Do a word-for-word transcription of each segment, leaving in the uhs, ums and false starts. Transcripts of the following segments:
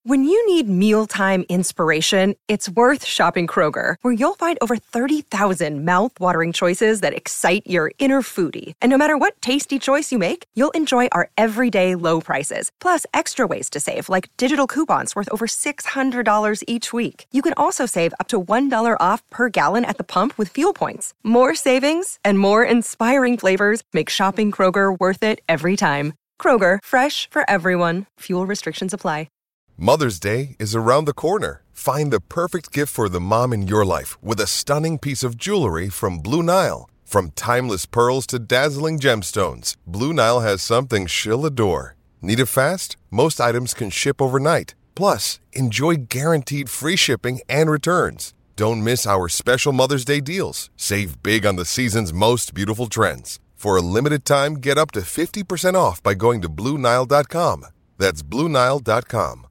When you need mealtime inspiration, it's worth shopping Kroger, where you'll find over thirty thousand mouth-watering choices that excite your inner foodie. And no matter what tasty choice you make, you'll enjoy our everyday low prices, plus extra ways to save, like digital coupons worth over six hundred dollars each week. You can also save up to one dollar off per gallon at the pump with fuel points. More savings and more inspiring flavors make shopping Kroger worth it every time. Kroger, fresh for everyone. Fuel restrictions apply. Mother's Day is around the corner. Find the perfect gift for the mom in your life with a stunning piece of jewelry from Blue Nile. From timeless pearls to dazzling gemstones, Blue Nile has something she'll adore. Need it fast? Most items can ship overnight. Plus, enjoy guaranteed free shipping and returns. Don't miss our special Mother's Day deals. Save big on the season's most beautiful trends. For a limited time, get up to fifty percent off by going to Blue Nile dot com. That's Blue Nile dot com.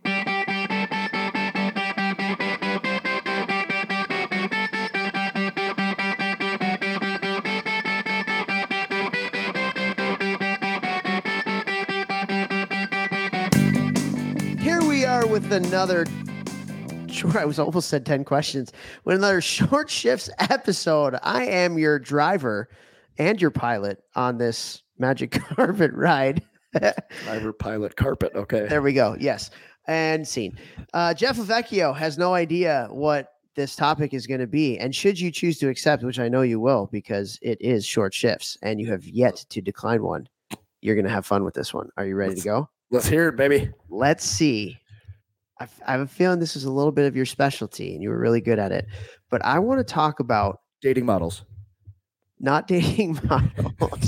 With another short, I was almost said ten questions. With another Short Shifts episode, I am your driver and your pilot on this magic carpet ride. Driver, pilot, carpet. Okay. There we go. Yes. And scene. Uh, Jeff Lavecchio has no idea what this topic is going to be. And should you choose to accept, which I know you will, because it is Short Shifts and you have yet to decline one, you're going to have fun with this one. Are you ready let's, to go? Let's hear it, baby. Let's see. I have a feeling this is a little bit of your specialty and you were really good at it, but I want to talk about dating models, not dating models.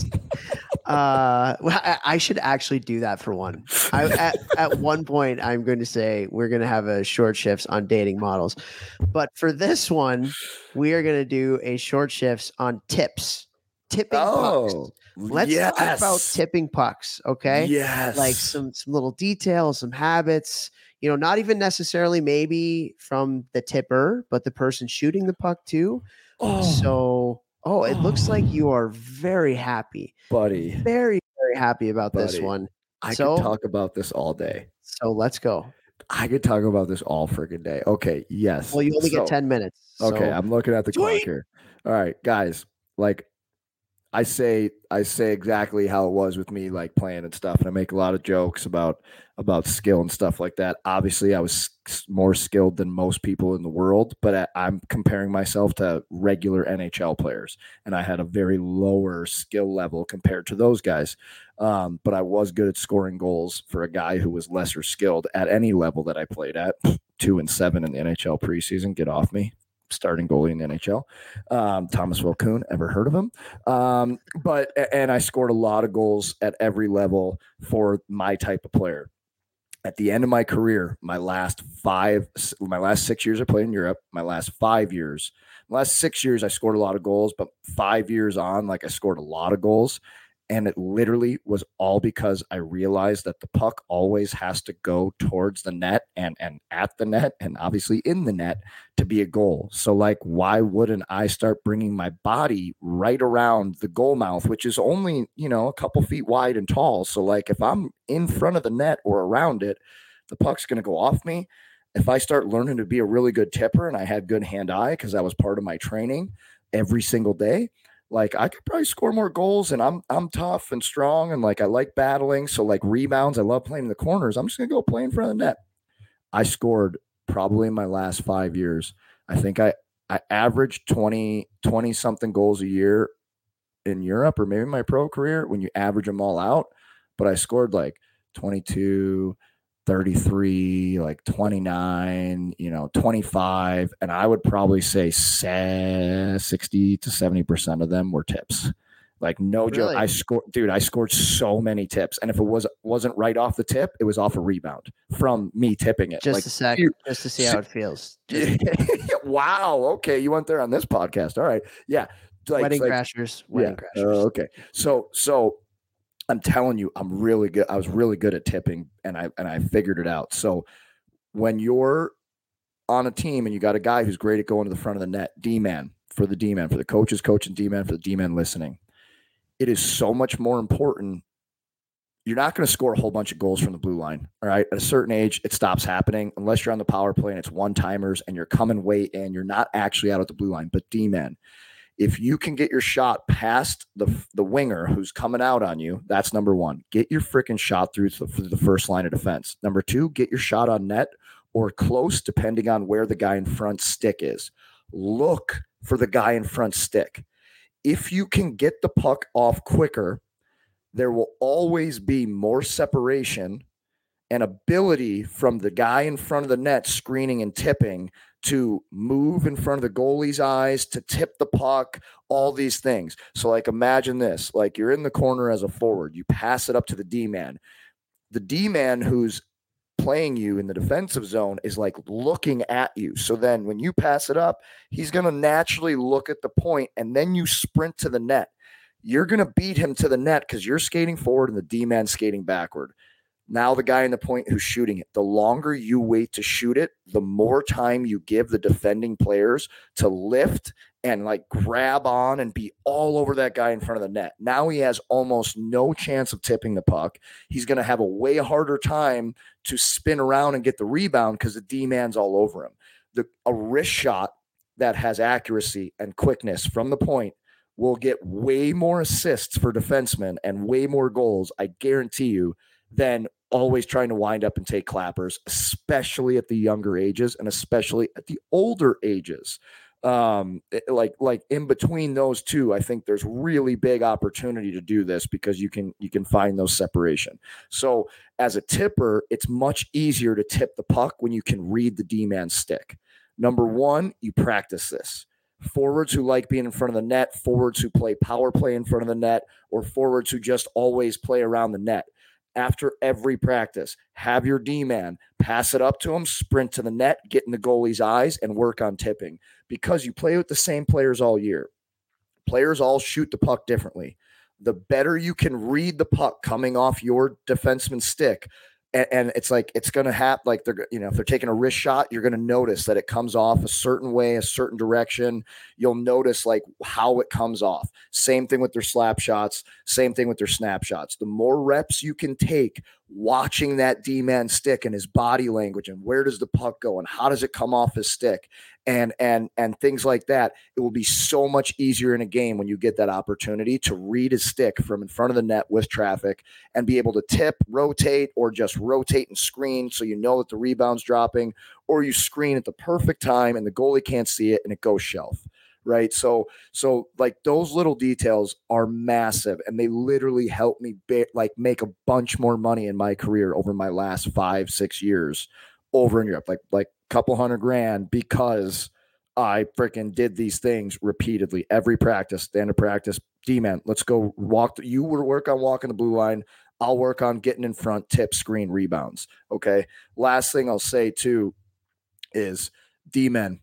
uh, well, I, I should actually do that for one. I, at, at one point, I'm going to say we're going to have a Short Shifts on dating models, but for this one, we are going to do a Short Shifts on tips, tipping oh, pucks. Let's yes. talk about tipping pucks. Okay. Yes. Like some, some little details, some habits. You know, not even necessarily maybe from the tipper, but the person shooting the puck too. Oh. So, oh, it oh. looks like you are very happy, buddy. Very, very happy about buddy. this one. I so, could talk about this all day. So let's go. I could talk about this all freaking day. Okay. Yes. Well, you only so, get ten minutes. So. Okay. I'm looking at the Sweet. clock here. All right, guys. Like, I say I say exactly how it was with me, like playing and stuff. And I make a lot of jokes about about skill and stuff like that. Obviously, I was more skilled than most people in the world, but I, I'm comparing myself to regular N H L players, and I had a very lower skill level compared to those guys. Um, but I was good at scoring goals for a guy who was lesser skilled at any level that I played at. Two and seven in the N H L preseason. Get off me. Starting goalie in the N H L. Um, Thomas Wilcoon, ever heard of him? Um, but, and I scored a lot of goals at every level for my type of player. At the end of my career, my last five, my last six years I played in Europe, my last five years, my last six years, I scored a lot of goals, but five years on, like I scored a lot of goals. And it literally was all because I realized that the puck always has to go towards the net and, and at the net and obviously in the net to be a goal. So like, why wouldn't I start bringing my body right around the goal mouth, which is only, you know, a couple feet wide and tall. So like if I'm in front of the net or around it, the puck's going to go off me. If I start learning to be a really good tipper and I had good hand-eye because that was part of my training every single day, like I could probably score more goals, and I'm I'm tough and strong, and like I like battling. So like rebounds, I love playing in the corners. I'm just gonna go play in front of the net. I scored probably in my last five years. I think I I averaged twenty, twenty something goals a year in Europe, or maybe my pro career when you average them all out. But I scored like twenty-two, thirty-three, like twenty-nine, you know, twenty-five. And I would probably say sixty to seventy percent of them were tips. Like no really? joke. I scored, dude, I scored so many tips. And if it was, wasn't right off the tip, it was off a rebound from me tipping it. Just like, a second, just to see how it feels. Just- wow. Okay. You went there on this podcast. All right. Yeah. Like, wedding like, crashers. Wedding yeah. crashers. Uh, okay. So, so I'm telling you, I'm really good. I was really good at tipping, and I and I figured it out. So when you're on a team and you got a guy who's great at going to the front of the net, D-man for the D-man, for the coaches, coach and D-man, for the D-man listening, it is so much more important you're not going to score a whole bunch of goals from the blue line. All right. At a certain age, it stops happening unless you're on the power play and it's one timers and you're coming weight and you're not actually out at the blue line. But D-man, if you can get your shot past the the winger who's coming out on you, that's number one. Get your freaking shot through the, through the first line of defense. Number two, get your shot on net or close, depending on where the guy in front stick is. Look for the guy in front stick. If you can get the puck off quicker, there will always be more separation and ability from the guy in front of the net screening and tipping to move in front of the goalie's eyes, to tip the puck, all these things. So like imagine this, like you're in the corner as a forward, you pass it up to the D-man. The D-man who's playing you in the defensive zone is like looking at you. So then when you pass it up, he's going to naturally look at the point and then you sprint to the net. You're going to beat him to the net because you're skating forward and the D-man skating backward. Now the guy in the point who's shooting it, the longer you wait to shoot it, the more time you give the defending players to lift and like grab on and be all over that guy in front of the net. Now he has almost no chance of tipping the puck. He's going to have a way harder time to spin around and get the rebound because the D-man's all over him. The, a wrist shot that has accuracy and quickness from the point will get way more assists for defensemen and way more goals, I guarantee you, than always trying to wind up and take clappers, especially at the younger ages and especially at the older ages. Um, like, like in between those two, I think there's really big opportunity to do this because you can, you can find those separation. So as a tipper, it's much easier to tip the puck when you can read the D-man stick. Number one, you practice this. Forwards who like being in front of the net, forwards who play power play in front of the net, or forwards who just always play around the net. After every practice, have your D-man pass it up to him, sprint to the net, get in the goalie's eyes, and work on tipping. Because you play with the same players all year. Players all shoot the puck differently. The better you can read the puck coming off your defenseman's stick, and, and it's like it's going to happen. Like they're, you know, if they're taking a wrist shot, you're going to notice that it comes off a certain way, a certain direction. You'll notice like how it comes off. Same thing with their slap shots. Same thing with their snapshots. The more reps you can take watching that D-man stick and his body language and where does the puck go and how does it come off his stick and and and things like that, it will be so much easier in a game when you get that opportunity to read his stick from in front of the net with traffic and be able to tip, rotate, or just rotate and screen so you know that the rebound's dropping, or you screen at the perfect time and the goalie can't see it and it goes shelf. Right. So, so like those little details are massive and they literally help me be, like make a bunch more money in my career over my last five, six years over in Europe, like, like a couple hundred grand because I freaking did these things repeatedly every practice, stand of practice. D-man, let's go walk. You will work on walking the blue line. I'll work on getting in front, tip, screen, rebounds. Okay. Last thing I'll say too is D-man,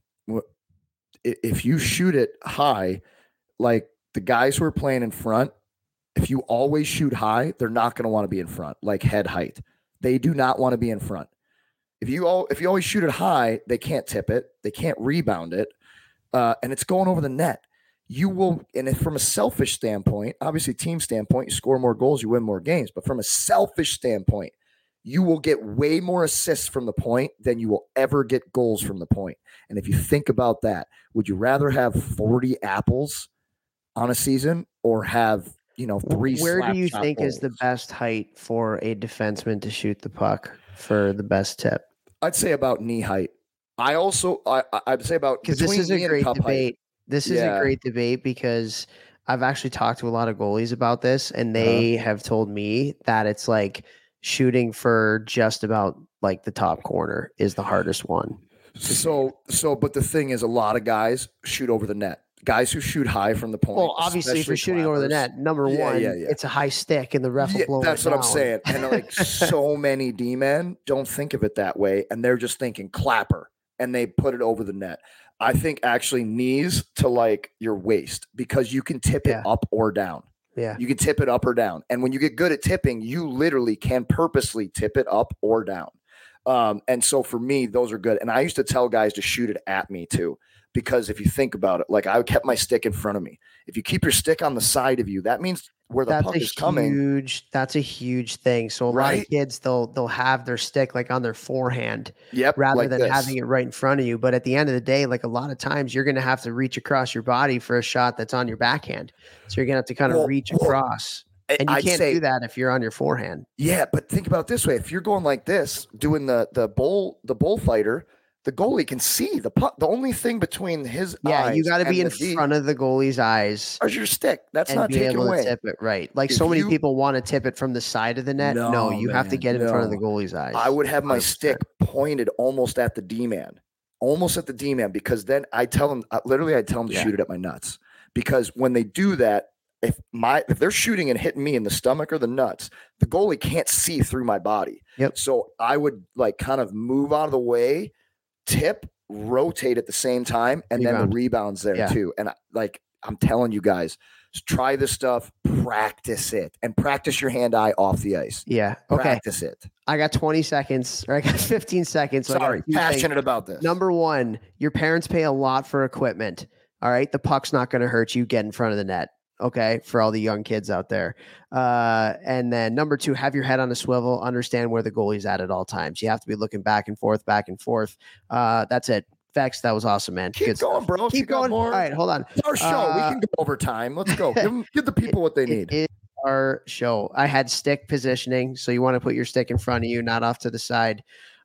if you shoot it high, like the guys who are playing in front, if you always shoot high, they're not going to want to be in front, like head height. They do not want to be in front. If you all, if you always shoot it high, they can't tip it. They can't rebound it. Uh, and it's going over the net. You will, and if from a selfish standpoint, obviously team standpoint, you score more goals, you win more games. But from a selfish standpoint, you will get way more assists from the point than you will ever get goals from the point. And if you think about that, would you rather have forty apples on a season or have, you know, three? Where do you think goals? is the best height for a defenseman to shoot the puck for the best tip? I'd say about knee height. I also, I, I'd say about, because this is a great debate. Height. This is yeah. a great debate because I've actually talked to a lot of goalies about this and they uh-huh. have told me that it's like, shooting for just about like the top corner is the hardest one. So, so, but the thing is a lot of guys shoot over the net. Guys who shoot high from the point. Well, obviously if you're shooting clappers, over the net, number yeah, one, yeah, yeah. it's a high stick and the ref will yeah, blow That's it what down. I'm saying. And like so many D-men don't think of it that way. And they're just thinking clapper and they put it over the net. I think actually knees to like your waist because you can tip yeah. it up or down. Yeah. You can tip it up or down. And when you get good at tipping, you literally can purposely tip it up or down. Um, and so for me, those are good. And I used to tell guys to shoot it at me too, because if you think about it, like I kept my stick in front of me. If you keep your stick on the side of you, that means where the that's puck a is coming. huge that's a huge thing. So a lot Right? of kids they'll they'll have their stick like on their forehand Yep, rather like than this. having it right in front of you. But at the end of the day, like a lot of times you're gonna have to reach across your body for a shot that's on your backhand. So you're gonna have to kind of Well, reach well, across. I- And you I'd can't say, do that if you're on your forehand. yeah, but think about it this way: if you're going like this, doing the the bull the bullfighter, the goalie can see the puck. The only thing between his Yeah, eyes you got to be and in the D front of the goalie's eyes is your stick. That's and not be taken able away. to tip it right. Like If so many you- people want to tip it from the side of the net. No, No, you have to man, get in front of the no. goalie's eyes. I would have my one hundred percent. stick pointed almost at the D man, almost at the D man, because then I tell them uh, literally, I tell them to Yeah. shoot it at my nuts. Because when they do that, if my if they're shooting and hitting me in the stomach or the nuts, the goalie can't see through my body. Yep. So I would like kind of move out of the way, tip, rotate at the same time, and then Rebound. the rebounds there Yeah. too. And I- like I'm telling you guys, just try this stuff, practice it, and practice your hand-eye off the ice. Yeah. Okay. Practice it. I got twenty seconds or I got fifteen seconds. So I got Sorry, a few things. passionate about this. Number one, your parents pay a lot for equipment. All right. The puck's not going to hurt you. Get in front of the net. Okay. For all the young kids out there. Uh, and then number two, have your head on a swivel. Understand where the goalie's at at all times. You have to be looking back and forth, back and forth. Uh, that's it. Vex, that was awesome, man. Keep Good going, stuff. bro. If you Keep got going. more- All right. Hold on. It's our show. Uh, we can go over time. Let's go. Give, 'em- give the people what they It need. is our show. I had stick positioning. So you want to put your stick in front of you, not off to the side.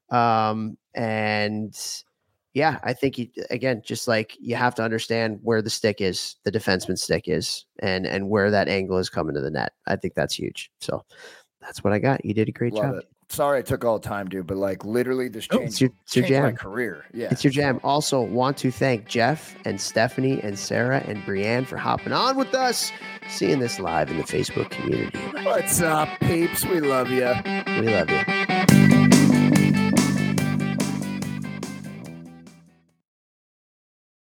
Um, and yeah, I think you, again, just like you have to understand where the stick is, the defenseman's stick is, and and where that angle is coming to the net. I think that's huge. So that's what I got. You did a great Love job. it. Sorry I took all the time, dude, but like literally this Oh, changed, it's your- it's your changed my jam. career. Yeah. It's your jam. Also, want to thank Jeff and Stephanie and Sarah and Brianne for hopping on with us, seeing this live in the Facebook community. What's up, peeps? We love you. We love you.